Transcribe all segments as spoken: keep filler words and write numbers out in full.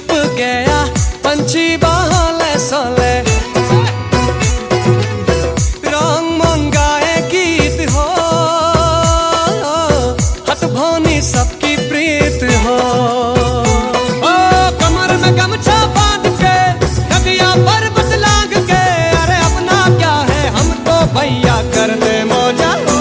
छुप गया पंछी बाले सोले, रंग मंगाए गीत हो, हथ भोनी सबकी प्रीत हो। ओ कमर में गमछा बांध के, नदियां पर्वत लांग के, अरे अपना क्या है हम तो भैया कर दे मौजा हो।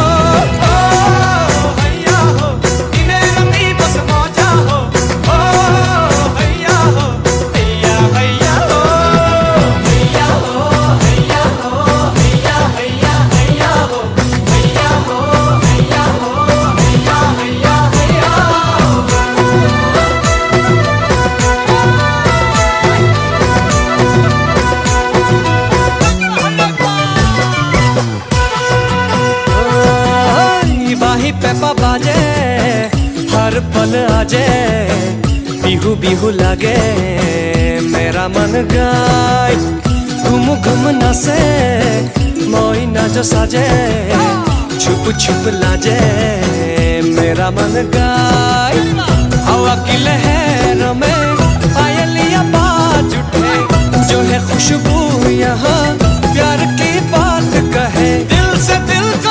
पेपा बाजे हर पल आजे, बिहू बिहू लागे मेरा मन गाय, घूम घूम नाचे मोई नाचो साजे, छुप छुप लाजे मेरा मन गाय। हवा की लहरों में पायलियां बाज उठे, जो है खुशबू यहाँ प्यार की बात कहे, दिल से दिल को